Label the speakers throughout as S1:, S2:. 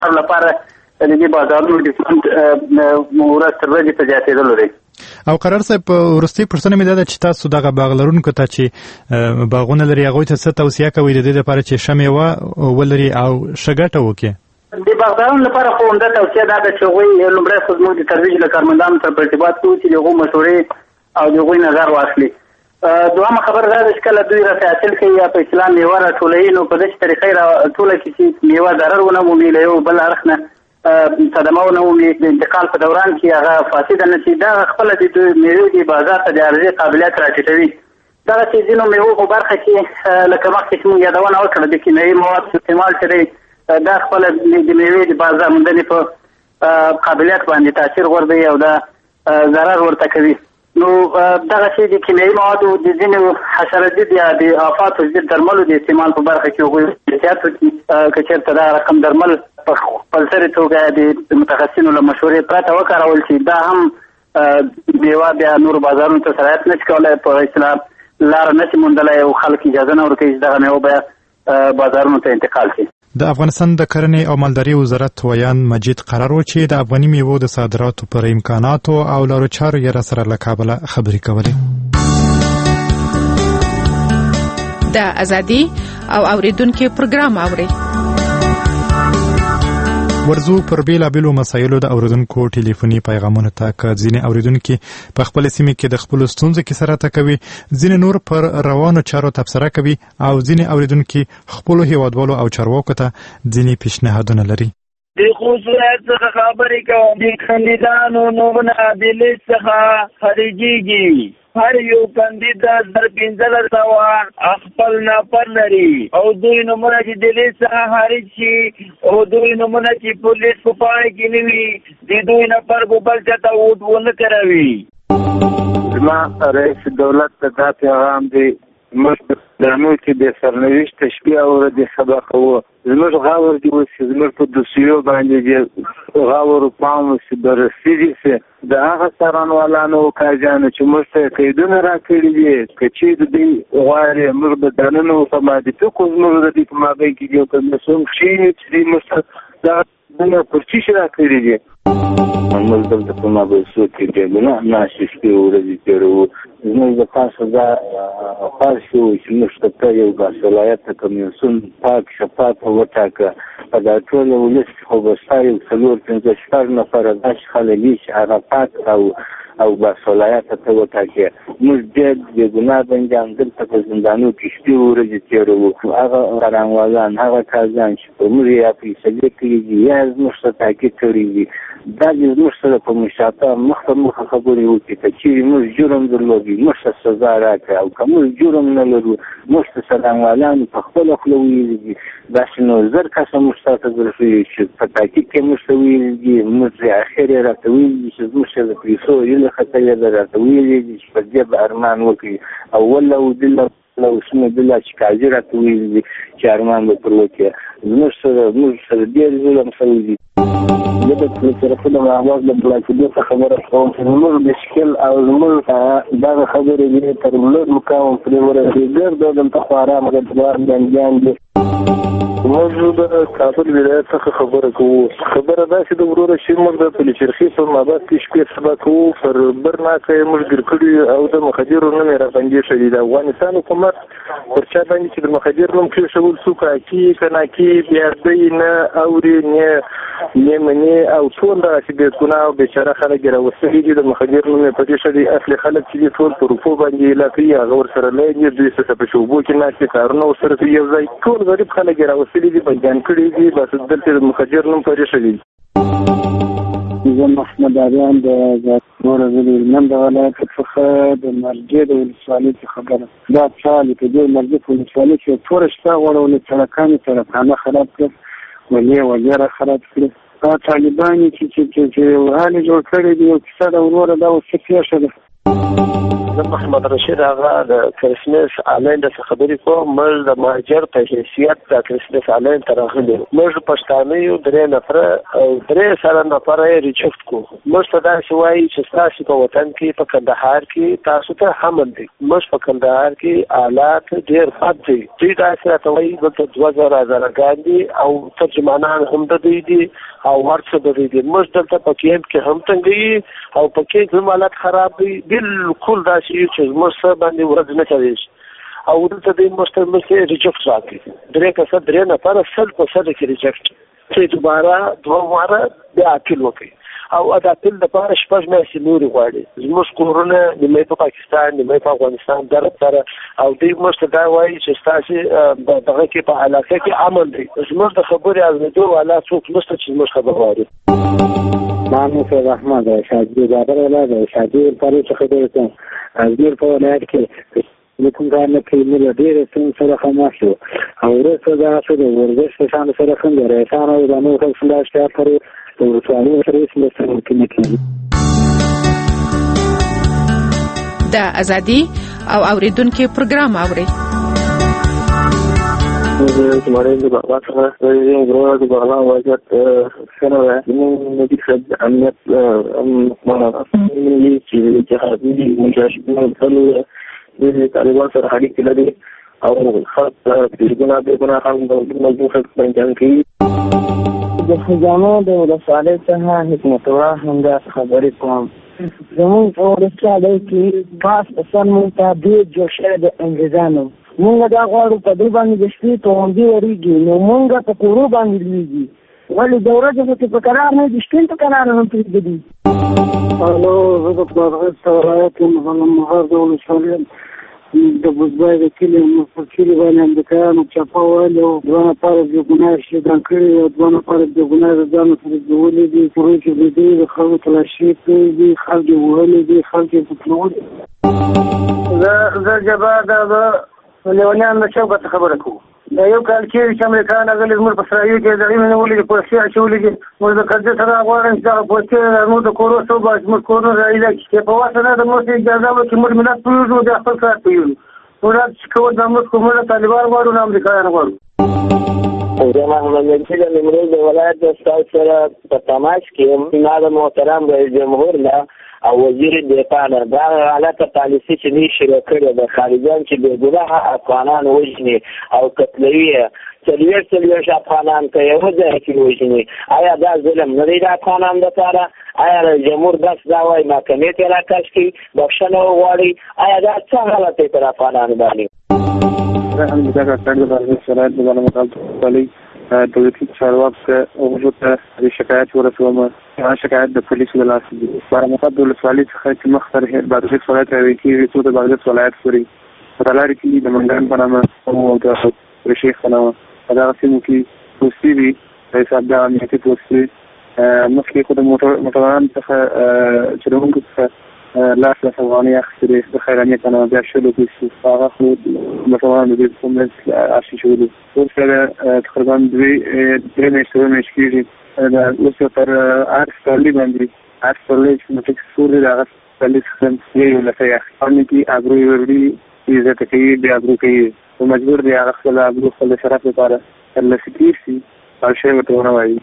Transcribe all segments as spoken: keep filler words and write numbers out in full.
S1: لپاره د دې بازارونو ډیمانډ ورځ تر ورځې په زیاتېدلو دی.
S2: او قرار صاحب وروستۍ پوښتنه مې دا ده چې تاسو دغه باغ لرونکو ته چې باغونه لري هغوی ته څه توصیه کوئ د دې لپاره چې ښه میوه ولري او ښه ګټه وکړي؟
S1: د باغدارانو لپاره خو عمده توصیه دا ده چې هغوی لومړی خو زموږ د ترویج له کارمندانو سره په ارتباط کې وي چې د هغوی مشورې او د هغوی نظر واخلي. دوهمه خبره دا ده چې کله دوی راته حاصل کوي یا په اصطلاح میوه راټولوي نو په داسې طریقې راټوله کړي چې میوه ضرر ونه مومي له یو بل اړخ نه صدمه ونه مومي، د انتقال په دوران کې هغه فاسده نه شي. دا خپله د میوې د بازار ته د عرضې قابلیت راټیټوي. دغسې ځینو میوو په برخه کې لکه مخکې چې موږ یادونه وکړه د کیمیاوي موادو استعمال چې دی دا خپله د میوې د بازار موندنې په قابلیت باندې تاثیر غورځوي او دا ضرر ورته کوي. نو دغسې د کیمیاوي موادو د ځینو حشره‌ضد یا د آفاتو ضد درملو د استعمال په برخه کې هغوی احتیاط وکړي. که چېرته دا رقم درمل په خپلسري توګه د متخصصینو له مشورې پرته وکارول شي، دا هم میوه بیا نورو بازارونو ته سرایت نه شي کولی، په اصطلاح لاره نه شي موندلی او خلک اجازه نه ورکوي چې دغه میوه بیا بازارونو ته انتقال شي.
S2: د افغانستان د کرنې او مالدارۍ وزارت ویان مجید قرار و چې د افغاني میوو د صادراتو پر امکاناتو او لارو چارو یې راسره له کابله خبرې کولې.
S3: د ازادي او اوریدونکو پروګرام اوري
S2: ورزو پر بیلابیلو مسایلو د اوریدونکو ټلیفوني پیغامونو ته که ځینې اوریدونکي په خپل سیمه کې د خپل ستونزو کې سره تکوي، ځینې نور پر روانو چارو تبصره کوي او ځینې اوریدونکي خپل هیوادوالو او چارواکو ته ځینې پیشنهادونه لري.
S4: د خصوصیت څخه خبرې کوم، د کاندیدانو نومونه د لیست څخه خارجېږي. هر یو کاندیدان تر پنځلس سوه خپل نفر لري او دوی نومونه چې د لیست څخه خارج شي او دوی نومونه چې په لیست په پاڼه کې نه وي د دوی نفر به بل چا ته ووټ ونه کروي.
S5: زما رئیس دولت ته دا پیغام دی، موږ درنو چې د سرنوشت تشبیه او د سبق وو زموږ غاور دی اوسي، زموږ په دوسیو باندې دی غاور پام اوسي بررسي دي سي د هغه څارنوالانو او کاجانو چې موږ ته قیدونه راکړي دي، که چې د دې غواړي موږ به دننه ورته مادي کو زموږ د دې په مابین کې یو کمیسیون شي چې دې موږ دا دنه پرچی شي راکړي دي. موږ دلته په مابین کې ګڼه ناشې شپې ورځې تېروو. زموږ د تاسو دا خوښ شو چې موږ ته یو باصلاحیته کمیسیون پاک شفاف وټاکه. په دا ټول ولس خو به ستا یو څلور پنځه شپږ نفره داسې خلک وي چې هغه پاک او او باصلاحیته ته وټاکي. موږ ډېر بې ګناه بندیان دلته په زندانو کې شپې ورځې تېروو. هغه څارنوالان هغه کاظان چې په موږ یا فیصلې کړي دي یا زموږ ته تاکید کړي دي، دا دې زموږ سره په مشاطه مخ په مخه خبرې وکړي. که چېرې موږ جرم درلودي موږ ته سزا راکړي او که موږ جرم نه لرو موږ ته څارنوالانو په خپله خوله ویلي دي. داسې نو زر کسه موږ تا ته درښوي چې په تاکید کې موږ ته ویلي دي، موږ ترې اخر یې راته ویلي دي چې زموږ سره د پیسو هیله خطر یې ده راته ویلي دي چې په دې به ارمان وکړي او والله ودله او اسمه بالله چې قاضي راته ویلي دي چې ارمان به پر وکړي. زموږ سره موږ سره ډېر ظلم شوی دي. زه د تلیفون اواز له بلاکېدو څخه خبره کوم چې زموږ مشکل او زموږ دغه خبرې دې تر لوړ مقام پرې ورسېږي. ډېر دا دلته خو ارامه ده، دوار بندیان دي. موږ د کابل ولایت څخه خبره کوو. خبره داسې د وروره چې موږ د پلچرخي په مابات کې شپې سبا کوو، پر برناکه یې موږ ګیر کړي او د مخدرو نوم یې راباندې شوي. د افغانستان حکومت پر چا باندې چې د مخدر نوم کېښول څوک راکي که ناکي بیا دی نه اوري نه نه مني او ټول داسې بې ګناه او بېچاره خلک یې راوستلي دي. د مخدر نوم یې په دې ښه دی اصلي خلک چې دي ټول په روپو باندې ایله کوي، هغه ورسره لای دي، دوی څه په شوبو کې ناست دي، کارونه ورسره کوي یو ځای. ټول غریب خلک یې راوستلي دي، بندیان کړي دي، بس دلته د مخدر نوم پرې شوي.
S6: زه محمد آریان د نور زلي هلمند د ولایت څخه د مرګې د ولسوالۍ څخه خبره. دا چالې په دې مرګې په ولسوالۍ کې توره شپه غوړولې، سړکانې سړکانه خراب کړل، ولې ولې را خراب کړل. دا طالبان چې چې چې حال جوړ کړی دی یو کیسه ده وروره، دا اوس څه پېښه ده.
S7: زه محمد رشید هغه د کرسمس آنلاین د خبرې کوم. موږ د مهاجر په حیثیت د کرسمس آنلاین ته راغلي یو. موږ پښتانه یو، درې نفره او درې سره نفره یې ریجکټ کړو. موږ ته داسې وایي چې ستاسو په وطن کې په کندهار کې تاسو ته حمل دی. موږ په کندهار کې حالات ډېر بد دي. دوی داسې راته وایي دلته دوه زره هزارګان دي او ترجمانان هم د دوی دي او ورڅه د دوی دي. موږ دلته په کیمپ کې هم تنګي او په کې هم حالات خراب دي. بالکل داسې یو چې موږ سره باندې ورځ نه چلېږي او دلته دوی موږ ته موږ ریجکټ راکړي. درې کسه درې نفره سل په سل کې ریجکټ چې دوباره دوه واره بیا اپیل وکړي او د اپیل لپاره شپږ میاشتې نورې غواړي. زموږ کورونه نیمه په پاکستان نیمه په افغانستان درب سره او دوی موږ ته دا وایي چې ستاسې دغه کې په علاقه کې امن دی. زموږ د خبرې اورېدو والا څوک نشته چې زموږ خبر واوري.
S6: مانو سید احمد شادي بابر ولاد شادي پاره څخه درته ازمیر په ولایت کې کوم کار نه کوي. نو ډېر څه سره خاموش شو او ورته دا څه د ورزش په شان سره څنګه راځي او د نو خپل فلاش کار کوي او څواري سره یې سره کوي کوي
S3: د ازادي او اوریدونکو پروګرام اوري.
S7: زماره د بابا څخه د غوړو د بغلا وجات سره د دې خد امنیت مونږه چې چې حبيبي مجاهدین ټول د طالبان سره اړیکې لري او خاص د ګنا د ګنا هم د موضوع څخه ځان کوي.
S8: د خزانه د ولسوالۍ څخه حکمت الله هم دا خبرې کوم. زموږ په ولسوالۍ کې پاس اصل مونږ ته ډېر جوړ شوی د انګریزانو. مونږ دا غواړو په دې باندې د شپې توندې ورېږي نو مونږ په کورو باندې لوېږي. ولې د ورځې کې په قرار نه د شپې په قرار نه پرېږدي.
S6: الو زه د بادغیس ولایت یم. مهار د ولسوالۍ د بوزبای د کلي په کلي باندې امریکایانو چاپه ویلې وو. دوه نفره بې ګناه شهیدان کړي او دوه نفره بې ګناه د ځان سره ځولي دي. کورو کې بېدې د خلکو تلاشي کړي دي، خلک یې وهلي دي، خلک یې پټلولي.
S8: زه زه جبار د لیونیانو د چوکه څخه خبره کوم. دا یو کال کېږي چې امریکایان راغلي زموږ په اسرائیل کې د هغې نیولي دي، پوستې اچولي دي. موږ د قبضې سره غواړم چې دغه پوستې زموږ د کورو څه وباسي، زموږ کورونه راایله کړي. چې په واسه نه د موږ اجازه وکړي موږ ملت پوهېږو بیا خپل کار پوهېږو. موږ چې کول دا موږ کوم نه طالبان غواړو نه امریکایان غواړو.
S7: زه محمد رشید د نیمروز د ولایت د ستاسو سره په تماس کې یم. ما د محترم رئیس جمهور نه او وزیر دفاع نه دا غلطه پالیسي چې دوی شروع کړې ده، خارجیان چې بې ګناهه افغانان وژني او قتلوي څلوېښت څلوېښت افغانان په یوه ځای کې وژني. آیا دا ظلم نه دی د افغانانو دپاره؟ آیا رئیس جمهور داسې دا وایي محکمې ته یې راکش کړي، بخښنه وغواړي؟ آیا دا څه غلط دی پر افغانانو باندې؟
S6: زه هم د دغه کار د بادغیس ولایت د بلمکال دولتي چارواکو وجود ته شکایت ورسوم. هغه شکایت د پولیسو د لاسه دی. بارمقاب د ولسوالۍ څخه چې مخ تر بادغیس ولایت راوړي کېږي څو د بادغیس ولایت پورې په تلارې کې د منډان په نامه او د شیخ په نامه په دغه سیمو کې پوستې دي د حساب د امنیتي پوستې. مخکې خو د موټروانانو څخه چلوونکو څخه لاس لاس افغانۍ اخیستې د خیرانیې په نامه بیا شلو پیسو هغه خو موټروانانو د کوم منځ ارشي شولو. اوس سره تقریبا دوی درې میاشتې اووه میاشتې کېږي. اوس پر هر سپرلي باندې هر سپرلي چې موټر سور دی د هغه سپرلي څخه یو لکه یې اخیستنې کې ابرو یې وروړي عزت کوي بیا ابرو کوي نو مجبور دی هغه خپل ابرو خپل شرف لپاره ترلاسه کړي او شی ورته ونه وایي.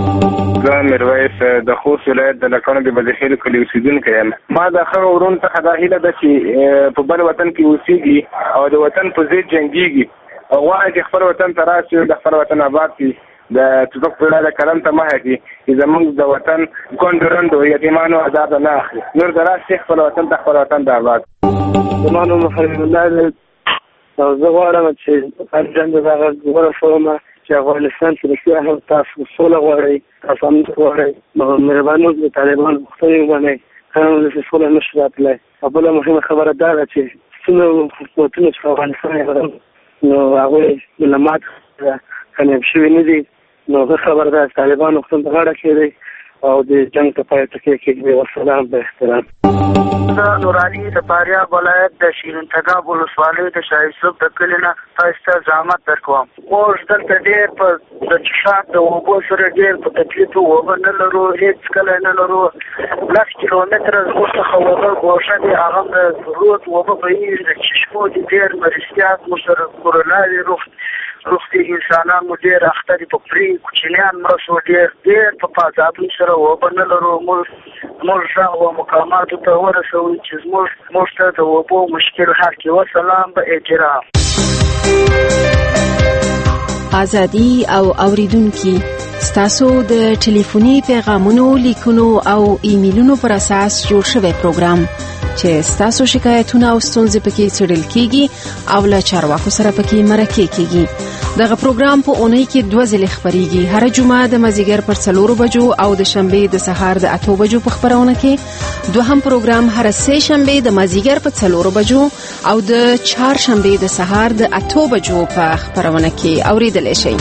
S9: زه میرویس د خوست ولایت د لکڼو د بزخیلو کلي اوسېدونکی یم. ما د هغه ورونو څخه دا هیله ده چې په بل وطن کې اوسېږي او د وطن په ضد جنګېږي او غواړي چې خپل وطن ته راشي او د خپل وطن آباد کړي، د ټوپک په وړاندې قلم ته مخه کړي چې زموږ د وطن کونډو رنډو یتیمانو عذاب نه اخلي. نور د راشي خپل وطن ته خپل وطن د آباد.
S8: زما نوم حبیب الله دی او زه غواړم چې ارجن د هغه غوره فورمه چې افغانستان کې رښتیا هم تاسو سوله غواړئ، تاسو امنیت غواړئ، نو مهرباني وکړئ طالبان غوښتنې ومنئ. هغه داسې سوله نه شي راتلی. او بله مهمه خبره دا ده چې څومره حکومتونه چې په افغانستان یې نو هغوی ملامات کامیاب شوي نه دي. نو ښه خبره ده چې طالبان غوښتنو ته غاړه کېږدئ او د جنګ ته پای ټکی کېږدئ. والسلام، به احترام.
S10: نوراني د فاریاب ولایت د شیرین تګاب ولسوالۍ د شاه یوسف د کلي نه تاسو ته زحمت درکوم. موږ دلته ډېر په د څښاک د اوبو سره ډېر په تکلیف وو، اوبه نه لرو، هېڅ کلی نه لرو. لس کیلومتره زموږ څخه اوبه ګوښه دي، هغه د رود اوبه بهېږي، د چشمو دي، ډېر مرستیات مو سره کورناوي روغتي انسانان مو ډېر اخته دي، په پرې کوچنیان مړه شو، ډېر ډېر په فاضابۍ سره اوبه نه لرو. موږ موږ غږ و مقاماتو ته ورسوئ چې زموږ موږ ته د اوبو مشکل حل کړي. وسلام به احترام.
S11: ازادي او اوریدونکي ستاسو د ټلیفوني پیغامونو، لیکونو او ایمیلونو پر اساس جوړ شوی پروګرام چې ستاسو شکایتونه او ستونزې پکې څېړل کیږي او له چارواکو سره پکې مرکه کیږي. دغه پروګرام په اونۍ کې دوه ځله خبريږي، هر جمعه د مازیګر پر څلورو بجو او د شنبه د سهار د اتو بجو په خبرونه کې. دوهم پروګرام هر سه شنبه د مازیګر په څلورو بجو او د چهار شنبه د سهار د اتو بجو په خبرونه کې اوریدل شي.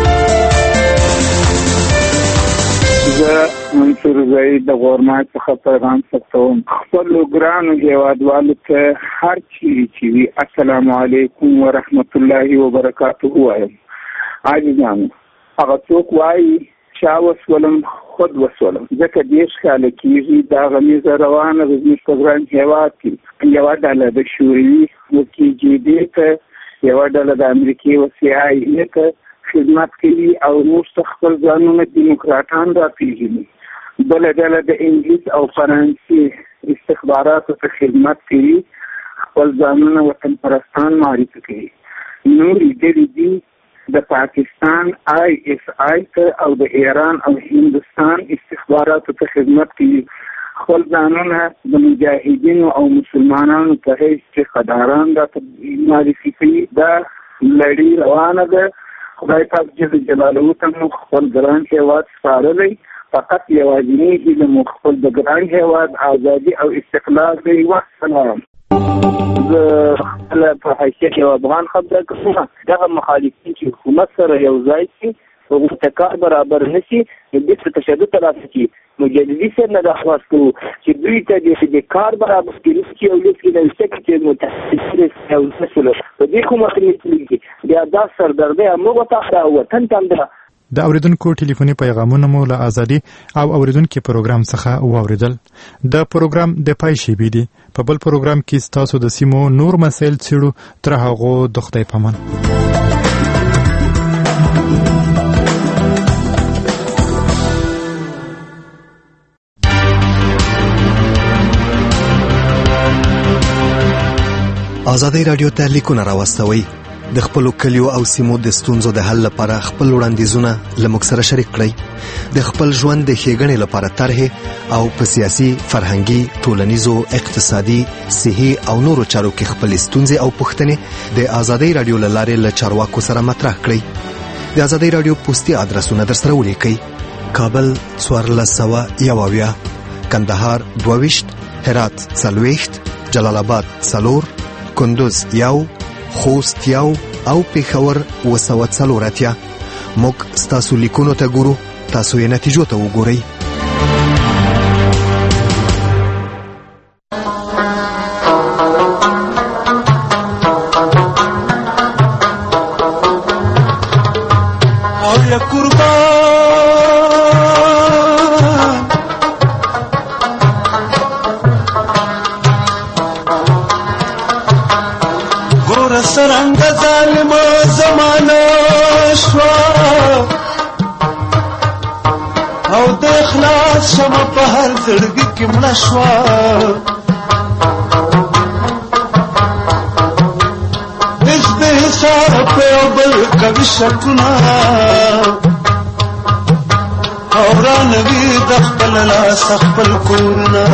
S5: زه منصور زید د غورمات څخه پیغام ثبتوم. خپل ګرانو هیوادوالو ته هر چیرې چې وي السلام علیکم ورحمت الله وبرکاته وایم. عزیزانو، هغه څوک وایي چا وسولم خود وسولم، ځکه دېرش کاله کېږي دا غمیزه روانه ده زموږ په ګران هیواد کې. یوه ډله د شوروي وکي جي ډي ته، یوه ډله د امریکې و سي آی اې ته خدمت کوي او موږ ته خپل ځانونه دیموکراتان راپېژني. بله ډله د انګلیس او فرانسې استخباراتو ته خدمت کوي، خپل ځانونه وطن پرستان معرفي کوي. نورې ډلې دي د پاکستان آی اس آی ته او د ایران او هندوستان استخباراتو ته خدمت کوي، خپل ځانونه د مجاهدینو او مسلمانانو په حیث چې خداران راته معرفي کوي. دا لړۍ روانه ده. خدای پاک جل جلاله ته مو خپل ګران هیواد سپارلی، فقط یوازینی هیله مو خپل د ګران هیواد ازادي او استقلال دی. والسلام. زه خپل په حیثیت یو افغان خبره کوم. دغه مخالفین چې حکومت سره یو ځای شي هغوی ته کار برابر نه شي، نو دوی ته تشدد راسي چې مجددي صاحب نه درخواست کوو چې دوی ته د کار برابر کړي چې یو لیک کې نوشته کړي چې متحدین یو مسله په دې کومه کې بیا دا سردردي موږ ته او وطن ته ده.
S2: د اوریدونکو ټلیفوني پیغامونه مو له ازادي او اوریدونکو پروګرام څخه واوریدل. د پروګرام د پای شیبې دي. په بل پروګرام کې ستاسو د سیمو نور مسایل څېړو. تر هغه د خدای پامان.
S12: ازادي رادیو ته لیکونه راوستوي. د خپل کلیو او سیمو د ستونزو د حل لپاره خپل وړاندیزونه لمک سره شریک کړئ. د خپل ژوند د ښېګڼې لپاره طرحې او په سیاسي، فرهنګي، ټولنیزو، اقتصادي، صحي او نورو چارو کې خپل ستونزې او پوښتنې د ازادي رادیو له لارې له چارواکو سره مطرح کړئ. د ازادي رادیو پوسټي ادرسونه درسره ولیکئ: کابل څوارلس سوه یو اویا، کندهار دوه ویشت، هرات څلوېښت، جلال آباد څلور، کندوز یو، خوست یو او پېښور اوه سوه څلور اتیا. موږ ستاسو لیکونو ته ګورو، تاسو یې نتیجو ته وګورئ.
S13: سرنګ ظالم زمانه شوا او د اخلاص شمه په هر زړګي کې مړه شوا. هیڅ د حساب په یو بل کوي شکونه او رانوي د خپل لاس خپل کورونه.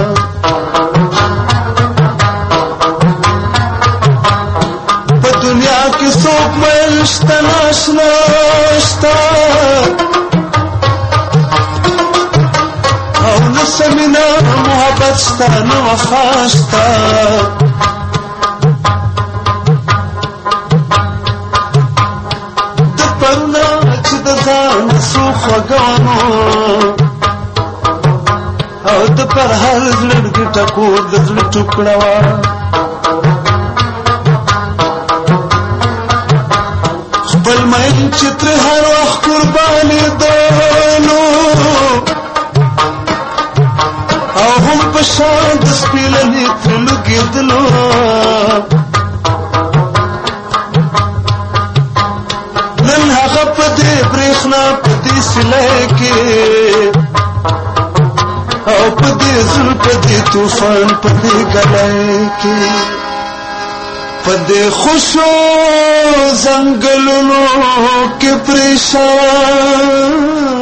S13: دنیا کی سوک ملشتا ناشناشتا او نسمینا محبت شتا نو وفاشتا. د پرنا چې د ځان سو خوږانو او د د پر هر زړګي ټکور د زړه ټوکړه وا خپل مین چتر هر وخت قرباني دونو او هم په شان د سپیلنې تر لګېدلو نن هغه په دې برېښنا په دې سلای کې او په دې زړه په دې طوفان په دې ګلای کې په دې خوشو زنګلونو کې پریشان